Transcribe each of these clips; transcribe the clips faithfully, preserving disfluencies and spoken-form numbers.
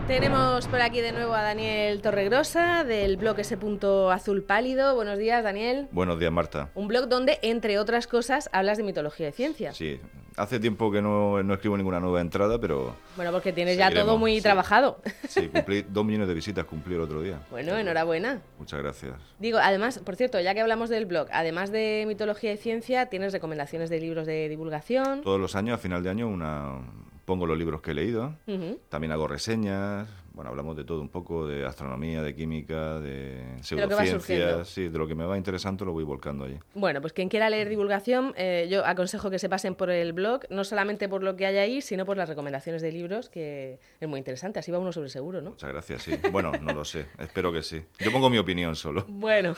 Tenemos por aquí de nuevo a Daniel Torregrosa del blog ese punto azul pálido. Buenos días, Daniel. Buenos días, Marta. Un blog donde, entre otras cosas, hablas de mitología y ciencia. Sí, hace tiempo que no, no escribo ninguna nueva entrada, pero... Bueno, porque tienes seguiremos, ya todo muy sí. trabajado. Sí, cumplí dos millones de visitas, cumplí el otro día. Bueno, enhorabuena. Muchas gracias. Digo, además, por cierto, ya que hablamos del blog, además de mitología y ciencia, tienes recomendaciones de libros de divulgación. Todos los años, a final de año, una pongo los libros que he leído. Uh-huh. También hago reseñas. Bueno, hablamos de todo un poco, de astronomía, de química, de De lo que va surgiendo. pseudociencias. Sí, de lo que me va interesando lo voy volcando allí. Bueno, pues quien quiera leer divulgación, eh, yo aconsejo que se pasen por el blog, no solamente por lo que hay ahí, sino por las recomendaciones de libros, que es muy interesante. Así va uno sobre seguro, ¿no? Muchas gracias, sí. Bueno, no lo sé, espero que sí. Yo pongo mi opinión solo. Bueno,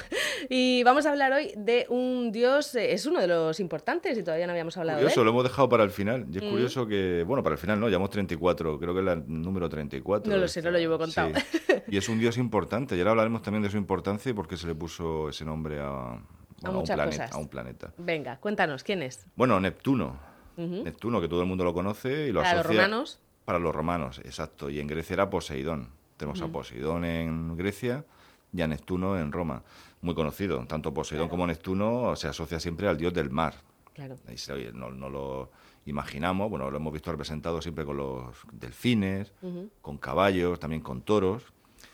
y vamos a hablar hoy de un dios, eh, es uno de los importantes y todavía no habíamos hablado Curioso, de él. lo hemos dejado para el final. Y es Mm. curioso que, bueno, para el final no, llevamos treinta y cuatro, creo que es el número treinta y cuatro. No lo sé, no lo llevo contado. Sí. Y es un dios importante, y ahora hablaremos también de su importancia y por qué se le puso ese nombre a, bueno, a, un, muchas planeta, cosas. a un planeta. Venga, cuéntanos, ¿quién es? Bueno, Neptuno. Ujú. Neptuno, que todo el mundo lo conoce y lo Para los asocia... romanos. Para los romanos, exacto. Y en Grecia era Poseidón. Tenemos Ujú. a Poseidón en Grecia y a Neptuno en Roma. Muy conocido. Tanto Poseidón Claro. como Neptuno se asocia siempre al dios del mar. Claro. Ahí se- oye, no, no lo imaginamos, bueno, lo hemos visto representado siempre con los delfines, Ujú. con caballos, también con toros.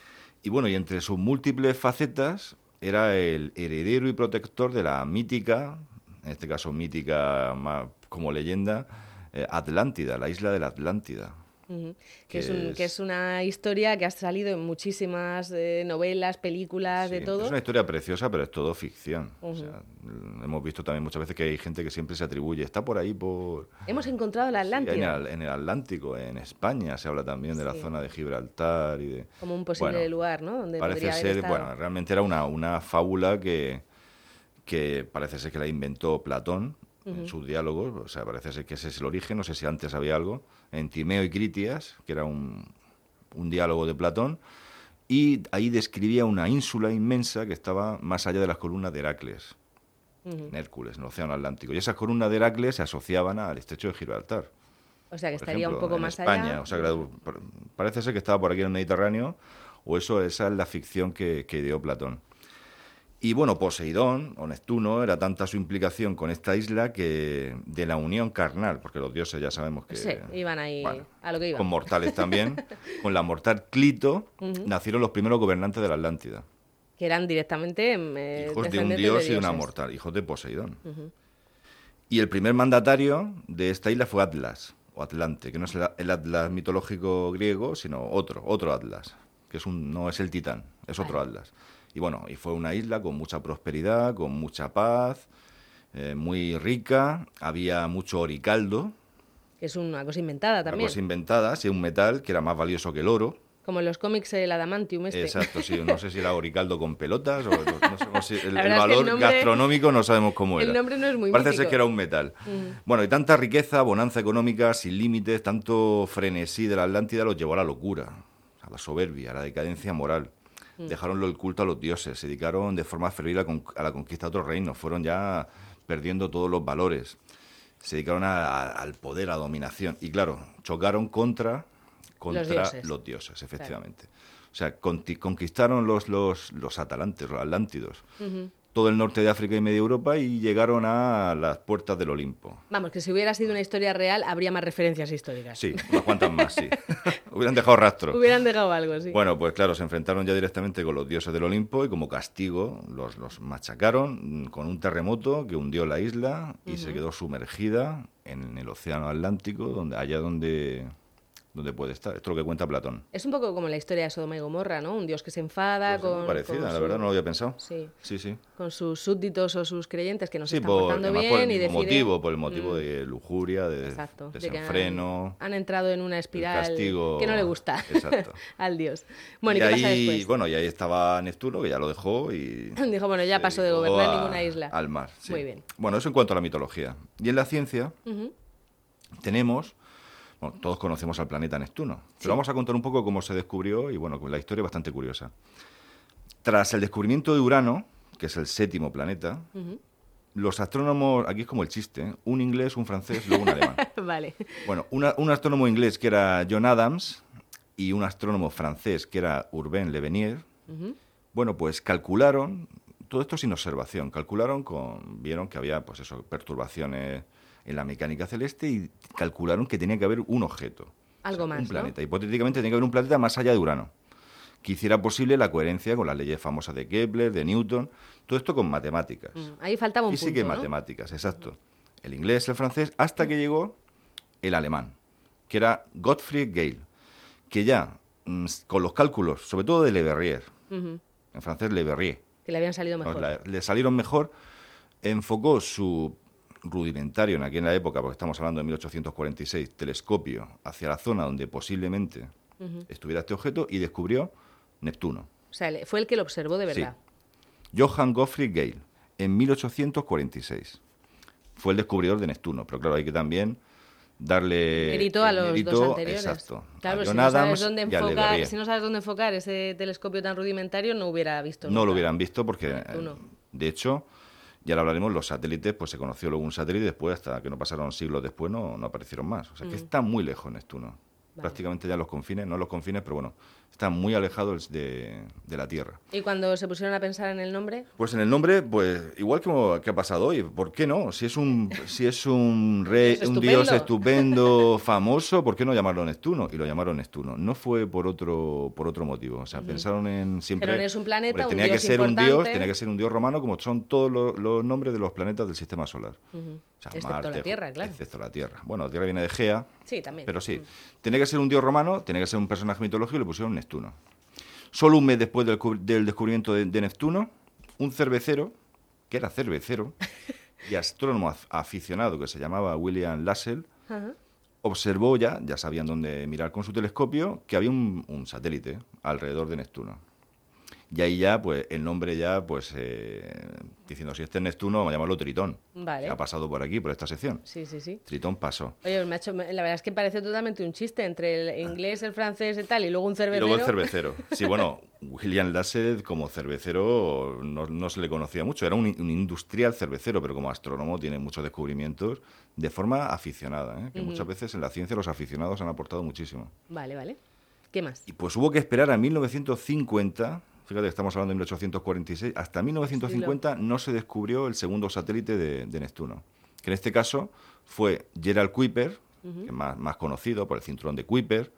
Y bueno, y entre sus múltiples facetas era el heredero y protector de la mítica, en este caso mítica más como leyenda, eh, Atlántida, la isla de la Atlántida. Ujú. Que, Que es un- es- que es una historia que ha salido en muchísimas eh, novelas, películas, de Sí, todo. es una historia preciosa, pero es todo ficción. O Ujú. sea, mm, hemos visto también muchas veces que hay gente que siempre se atribuye, está por ahí por... Hemos encontrado la Sí, en, Atlántida el, en el Atlántico, en España se habla también de la Sí. zona de Gibraltar y de... como un posible Bueno, lugar, ¿no? Donde Parece podría haber ser, estado. bueno, realmente era una, una fábula que, que parece ser que la inventó Platón en Ujú. sus diálogos, o sea, parece ser que ese es el origen, no sé si antes había algo, en Timeo y Critias, que era un, un diálogo de Platón, y ahí describía una ínsula inmensa que estaba más allá de las columnas de Heracles, Ujú. en Hércules, en el Océano Atlántico, y esas columnas de Heracles se asociaban al estrecho de Gibraltar. O sea, que Por estaría ejemplo, un poco en más España, allá. o sea, que la- por- parece ser que estaba por aquí en el Mediterráneo, o eso, esa es la ficción que, que ideó Platón. Y bueno, Poseidón, o Neptuno, era tanta su implicación con esta isla que de la unión carnal, porque los dioses ya sabemos que... Sí, iban ahí bueno, a lo que iban. con mortales también, con la mortal Clito, Ujú. nacieron los primeros gobernantes de la Atlántida. Que eran directamente eh, Hijos de un descendientes dios de y una dioses. mortal, hijos de Poseidón. Ujú. Y el primer mandatario de esta isla fue Atlas, o Atlante, que no es el el Atlas mitológico griego, sino otro, otro Atlas, que es un, no es el Titán, es otro Vale. Atlas. Y bueno, y fue una isla con mucha prosperidad, con mucha paz, eh, muy rica, había mucho oricaldo, Que es una cosa inventada una también. cosa inventada, sí, un metal que era más valioso que el oro. Como en los cómics el adamantium este. Exacto, sí, no sé si era oricaldo con pelotas o no, no sabemos si el, La el verdad es que el valor nombre- gastronómico no sabemos cómo era. El nombre no es muy Parece mítico. ser que era un metal. Ujú. Bueno, y tanta riqueza, bonanza económica, sin límites, tanto frenesí de la Atlántida los llevó a la locura, a la soberbia, a la decadencia moral. Mm. Dejaron el culto a los dioses, se dedicaron de forma febril a, con- a la conquista de otros reinos, fueron ya perdiendo todos los valores, se dedicaron a- a- al poder, a la dominación. Y claro, chocaron contra, contra Los dioses. los dioses, efectivamente. O sea, conti- conquistaron los, los, los atalantes, los atlántidos, Ujú. todo el norte de África y media Europa y llegaron a las puertas del Olimpo. Vamos, que si hubiera sido una historia real, habría más referencias históricas. Sí, unas cuantas más, sí. Hubieran dejado rastro. Hubieran dejado algo, sí. Bueno, pues claro, se enfrentaron ya directamente con los dioses del Olimpo y como castigo los, los machacaron con un terremoto que hundió la isla y se quedó sumergida en el océano Atlántico, donde allá donde, donde puede estar. Esto es lo que cuenta Platón. Es un poco como la historia de Sodoma y Gomorra, ¿no? Un dios que se enfada Pues es con... muy parecida, con la su- verdad, no lo había pensado. Sí, Sí, sí. con sus súbditos o sus creyentes que no se Sí, están por, portando además bien por el y mismo deciden... motivo, por el motivo Mm, de lujuria, de exacto, de que desenfreno. han, han entrado en una el espiral castigo- que no le gusta Exacto. al dios. Bueno, ¿y, y qué ahí, pasa después? bueno, y ahí estaba Neptuno, que ya lo dejó y... Dijo, bueno, ya se paso de dedicó gobernar a- ninguna isla. Al mar, sí. Muy bien. Bueno, eso en cuanto a la mitología. Y en la ciencia Ujú. tenemos... Bueno, todos conocemos al planeta Neptuno, pero Sí. vamos a contar un poco cómo se descubrió y, bueno, la historia es bastante curiosa. Tras el descubrimiento de Urano, que es el séptimo planeta, Ujú. los astrónomos... Aquí es como el chiste, ¿eh? Un inglés, un francés, luego un alemán. Vale. Bueno, una- un astrónomo inglés que era John Adams y un astrónomo francés que era Urbain Le Verrier, Uh-huh. bueno, pues calcularon, todo esto sin observación, calcularon, con, vieron que había pues eso, perturbaciones en la mecánica celeste y calcularon que tenía que haber un objeto. Algo o sea, más, un planeta. ¿no? Hipotéticamente tenía que haber un planeta más allá de Urano, que hiciera posible la coherencia con las leyes famosas de Kepler, de Newton, todo esto con matemáticas. Mm, ahí faltaba un Física punto, y ¿no? matemáticas, exacto. El inglés, el francés, hasta que llegó el alemán, que era Gottfried Gale, que ya, mm, con los cálculos, sobre todo de Le Verrier, Uh-huh. en francés Le Verrier, Que le habían salido vamos, mejor. la- le salieron mejor, enfocó su rudimentario en aquella época, porque estamos hablando de mil ochocientos cuarenta y seis, telescopio hacia la zona donde posiblemente Uh-huh. estuviera este objeto y descubrió Neptuno. O sea, le- fue el que lo observó de verdad. Sí. Johann Gottfried Gale, en mil ochocientos cuarenta y seis. Fue el descubridor de Neptuno, pero claro, hay que también darle Mérito a el los mérito, dos anteriores. exacto, Claro, a si John no, sabes Adams dónde y a Le enfocar, Verrier. si no sabes dónde enfocar ese telescopio tan rudimentario, no hubiera visto No nunca. lo hubieran visto porque, Neptuno. eh, de hecho, ya lo hablaremos, los satélites, pues se conoció luego un satélite, después, hasta que no pasaron siglos después, no, no aparecieron más. O sea, que Mm. está muy lejos Neptuno. Vale. Prácticamente ya los confines, no los confines, pero bueno, está muy alejado de, de la Tierra. Y cuando se pusieron a pensar en el nombre, Pues en el nombre, pues igual que, que ha pasado hoy, ¿por qué no? Si es un, si es un rey, Dios un dios estupendo. estupendo, famoso, ¿por qué no llamarlo Neptuno? Y lo llamaron Neptuno. No fue por otro, por otro motivo. O sea, pensaron en siempre. Pero no es un planeta, hombre, un tenía dios que ser un importante. dios, tenía que ser un dios romano, como son todos los, los nombres de los planetas del sistema solar. uh-huh. O sea, Excepto Marte, la Tierra, claro. Excepto la Tierra. Bueno, la Tierra viene de Gea, Sí, también. pero sí. Mm. Tenía que ser un dios romano, tenía que ser un personaje mitológico y le pusieron Neptuno. Solo un mes después del, cu- del descubrimiento de, de Neptuno, un cervecero, que era cervecero, y astrónomo af- aficionado que se llamaba William Lassell, Ajá. observó ya, ya sabían dónde mirar con su telescopio, que había un, un satélite alrededor de Neptuno. Y ahí ya, pues, el nombre ya, pues, eh, diciendo, si este es Neptuno, vamos a llamarlo Tritón. Vale. Que ha pasado por aquí, por esta sección. Sí, sí, sí. Tritón pasó. Oye, me ha hecho- me- la verdad es que parece totalmente un chiste entre el inglés, el francés y tal, y luego un cervecero. Y luego el cervecero. Sí, bueno, William Lassell como cervecero no, no se le conocía mucho. Era un, un industrial cervecero, pero como astrónomo tiene muchos descubrimientos de forma aficionada, ¿eh? Que Ujú. muchas veces en la ciencia los aficionados han aportado muchísimo. Vale, vale. ¿Qué más? Y pues hubo que esperar a mil novecientos cincuenta, fíjate que estamos hablando de mil ochocientos cuarenta y seis, hasta mil novecientos cincuenta no se descubrió el segundo satélite de, de Neptuno, que en este caso fue Gerald Kuiper, que es más, más conocido por el cinturón de Kuiper,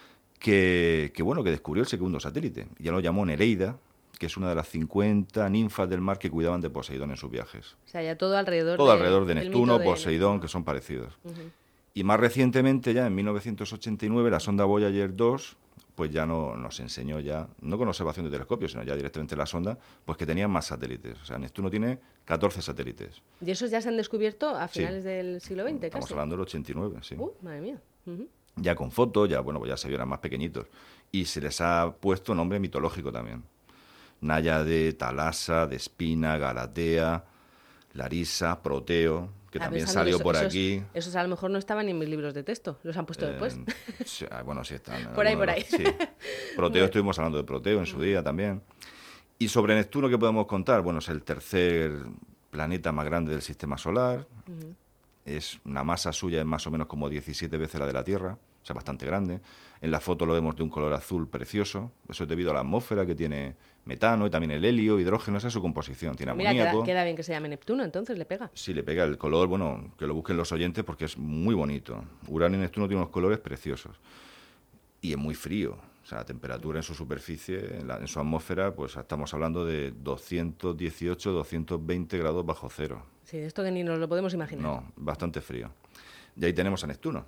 que, que, bueno, que descubrió el segundo satélite. Ya lo llamó Nereida, que es una de las cincuenta ninfas del mar que cuidaban de Poseidón en sus viajes. O sea, ya todo alrededor Todo de, alrededor de del Neptuno, mito de Poseidón, Neptuno. que son parecidos. Ujú. Y más recientemente, ya en mil novecientos ochenta y nueve, la sonda Voyager dos, pues ya no, nos enseñó ya, no con observación de telescopios, sino ya directamente la sonda, pues que tenía más satélites. O sea, Neptuno tiene catorce satélites. Y esos ya se han descubierto a Sí. finales del siglo veinte, Estamos casi. hablando del ochenta y nueve, sí. Uh, madre mía. Ujú. Ya con fotos, ya, bueno, pues ya se vieron más pequeñitos. Y se les ha puesto nombre mitológico también. Náyade, Talasa, Despina, Galatea, Larisa, Proteo, que Ah, también pensando salió que por esos, aquí. Esos a lo mejor no estaban ni en mis libros de texto, los han puesto después. Eh, sí, ah, bueno, sí están. en Por ahí, alguno por de los- sí. Proteo, estuvimos hablando de Proteo en su día también. Y sobre Neptuno, ¿qué podemos contar? Bueno, es el tercer planeta más grande del sistema solar. Ujú. Es una masa suya es más o menos como diecisiete veces la de la Tierra, o sea, bastante grande. En la foto lo vemos de un color azul precioso. Eso es debido a la atmósfera que tiene metano y también el helio, hidrógeno, esa es su composición. Tiene Mira, amoníaco. queda, queda bien que se llame Neptuno, entonces le pega. Sí, le pega el color, bueno, que lo busquen los oyentes porque es muy bonito. Uranio y Neptuno tienen unos colores preciosos. Y es muy frío. O sea, la temperatura en su superficie, en, la- en su atmósfera, pues estamos hablando de doscientos dieciocho, doscientos veinte grados bajo cero. Sí, esto que ni nos lo podemos imaginar. No, bastante frío. Y ahí tenemos a Neptuno.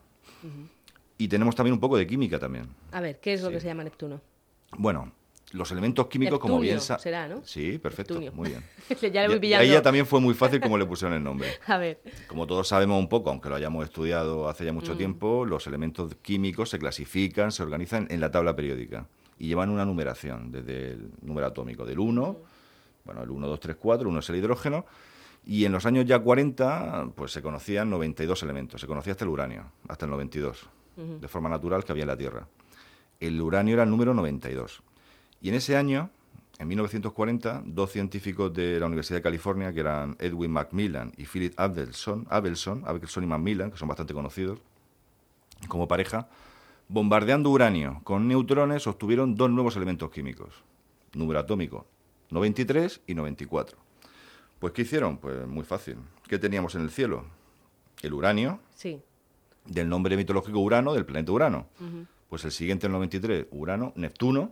Y tenemos también un poco de química también. A ver, ¿qué es lo Sí. que se llama Neptuno? Bueno, los elementos químicos, como Neptunio bien sa- será, ¿no? Sí, perfecto, Neptunio. muy bien. ya le voy Y- y pillando. ahí ya también fue muy fácil como le pusieron el nombre. A ver. Como todos sabemos un poco, aunque lo hayamos estudiado hace ya mucho Mm. tiempo, los elementos químicos se clasifican, se organizan en la tabla periódica y llevan una numeración desde el número atómico del uno, bueno, el uno, dos, tres, cuatro, uno es el hidrógeno, y en los años ya cuarenta pues se conocían noventa y dos elementos, se conocía hasta el uranio, hasta el noventa y dos, Ujú. de forma natural que había en la Tierra. El uranio era el número noventa y dos. Y en ese año, en mil novecientos cuarenta, dos científicos de la Universidad de California, que eran Edwin Macmillan y Philip Abelson, Abelson, Abelson y Macmillan, que son bastante conocidos como pareja, Bombardeando uranio con neutrones obtuvieron dos nuevos elementos químicos, número atómico noventa y tres y noventa y cuatro. Pues ¿qué hicieron? Pues muy fácil. ¿Qué teníamos en el cielo? El uranio, sí. del nombre mitológico Urano, del planeta Urano. Uh-huh. Pues el siguiente, el noventa y tres, Urano, Neptuno,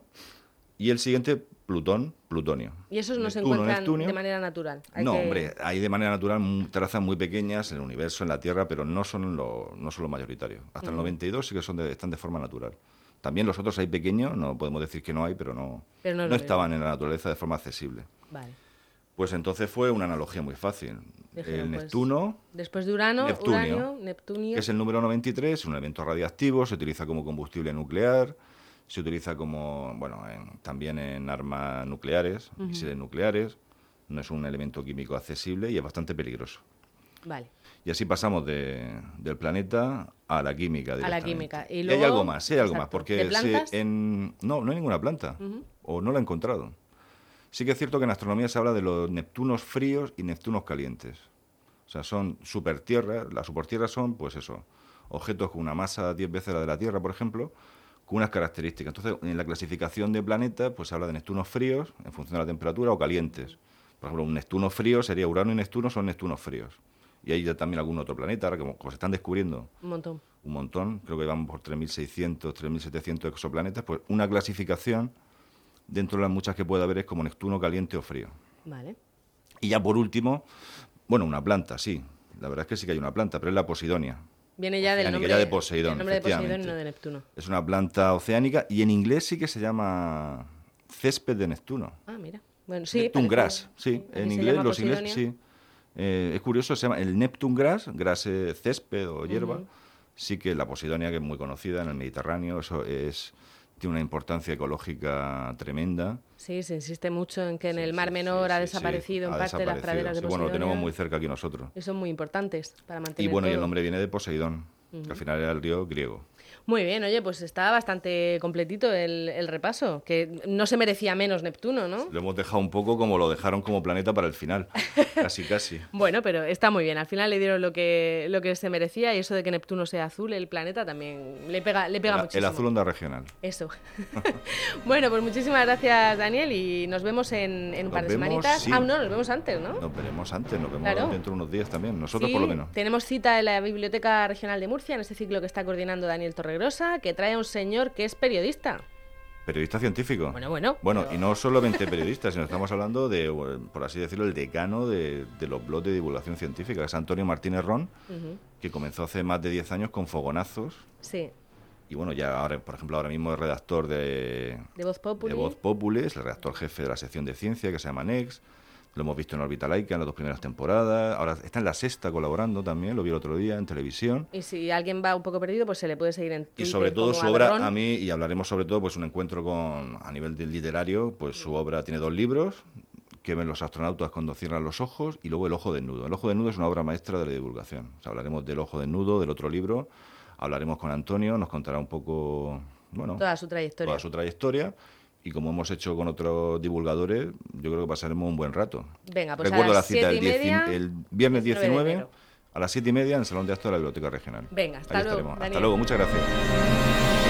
y el siguiente, Plutón, Plutonio. ¿Y esos no Neptuno, se encuentran Neptunio. de manera natural? Hay No, que... hombre, hay de manera natural muy- trazas muy pequeñas en el universo, en la Tierra, pero no son los no son los mayoritarios. Hasta el Ujú. noventa y dos sí que son de- están de forma natural. También los otros hay pequeños, no podemos decir que no hay, pero no, Pero no es no lo estaban en la naturaleza de forma accesible. Vale. Pues entonces fue una analogía muy fácil. Dijeron, El pues, Neptuno, Después de Urano, Neptunio, Uranio, Neptunio... que es el número noventa y tres, es un elemento radiactivo, se utiliza como combustible nuclear, se utiliza como, bueno, en- también en armas nucleares, Ujú. misiles nucleares, no es un elemento químico accesible y es bastante peligroso. Vale. Y así pasamos de- del planeta a la química. A la directamente. química. Y Y, luego- hay algo más, sí hay algo exacto. más, porque ¿De plantas? se- en, no, no hay ninguna planta, Ujú. o no la he encontrado. Sí que es cierto que en astronomía se habla de los Neptunos fríos y Neptunos calientes. O sea, son supertierras, las supertierras son, pues eso, objetos con una masa diez veces la de la Tierra, por ejemplo, con unas características. Entonces, en la clasificación de planetas, pues se habla de Neptunos fríos, en función de la temperatura, o calientes. Por ejemplo, un Neptuno frío sería Urano y Neptuno son Neptunos fríos. Y hay ya también algún otro planeta, ahora como, como se están descubriendo Un montón. un montón, creo que vamos por tres mil seiscientos, tres mil setecientos exoplanetas, pues una clasificación dentro de las muchas que puede haber es como Neptuno caliente o frío. Vale. Y ya por último, bueno, una planta, sí, la verdad es que sí que hay una planta, pero es la Posidonia. Viene ya del Oceánica, nombre, ya de Poseidón, del nombre de Poseidón y efectivamente. no de Neptuno. Es una planta oceánica y en inglés sí que se llama césped de Neptuno. Ah, mira. Bueno, sí. Neptune parece- grass, sí, aquí en se inglés llama los ingleses Posidonia. sí. Eh, es curioso, se llama el Neptune grass, grass eh, césped o hierba. Ujú. Sí que la Posidonia, que es muy conocida en el Mediterráneo, eso es tiene una importancia ecológica tremenda. Sí, se insiste mucho en que en Sí, el Mar sí, Menor sí, ha sí, desaparecido sí, en ha parte de las desaparecido, praderas de sí. Bueno, Posidonia. lo tenemos muy cerca aquí nosotros. Y son muy importantes para Y mantener bueno, y el todo. nombre viene de Poseidón, Ujú. que al final era el río griego. Muy bien, oye, pues está bastante completito el, el repaso, que no se merecía menos Neptuno, ¿no? Lo hemos dejado un poco como lo dejaron como planeta para el final, casi casi. Bueno, pero está muy bien. Al final le dieron lo que, lo que se merecía y eso de que Neptuno sea azul, el planeta también le pega, le pega El, muchísimo. el azul onda regional. Eso. Bueno, pues muchísimas gracias, Daniel, y nos vemos en, en un Nos par de vemos, semanitas. sí. Ah, no, nos vemos antes, ¿no? Nos veremos antes, nos vemos Claro. dentro de unos días también, nosotros Sí, por lo menos. tenemos cita en la Biblioteca Regional de Murcia, en este ciclo que está coordinando Daniel Torregrosa, que trae a un señor que es periodista. Periodista científico. Bueno, bueno. Bueno, pero- y no solamente periodistas, sino estamos hablando de, eh, por así decirlo, el decano de, de los blogs de divulgación científica, que es Antonio Martínez Ron, Ujú. que comenzó hace más de diez años con Fogonazos. Sí, Y bueno, ya ahora, por ejemplo, ahora mismo es redactor de, de Voz Populi. de Voz Populi, es el redactor jefe de la sección de ciencia que se llama Next. Lo hemos visto en Órbita Laica en las dos primeras temporadas. Ahora está en la sexta colaborando también, lo vi el otro día en televisión. Y si alguien va un poco perdido, pues se le puede seguir en Twitter. Y sobre todo como su obra, Aberrón. a mí, y hablaremos sobre todo, pues un encuentro con, a nivel del literario, pues su obra tiene dos libros, que ven los astronautas cuando cierran los ojos, y luego El ojo desnudo. El ojo desnudo es una obra maestra de la divulgación. O sea, hablaremos del ojo desnudo, del otro libro, hablaremos con Antonio, nos contará un poco, bueno, Toda su trayectoria. toda su trayectoria, y como hemos hecho con otros divulgadores, yo creo que pasaremos un buen rato. Venga, pues Recuerdo a la las cita siete el, y dieci- media, el viernes diecinueve de diecinueve, enero. a las siete y media en el Salón de Actos de la Biblioteca Regional. Venga, hasta Ahí luego, estaremos. Hasta Daniel. luego, muchas gracias.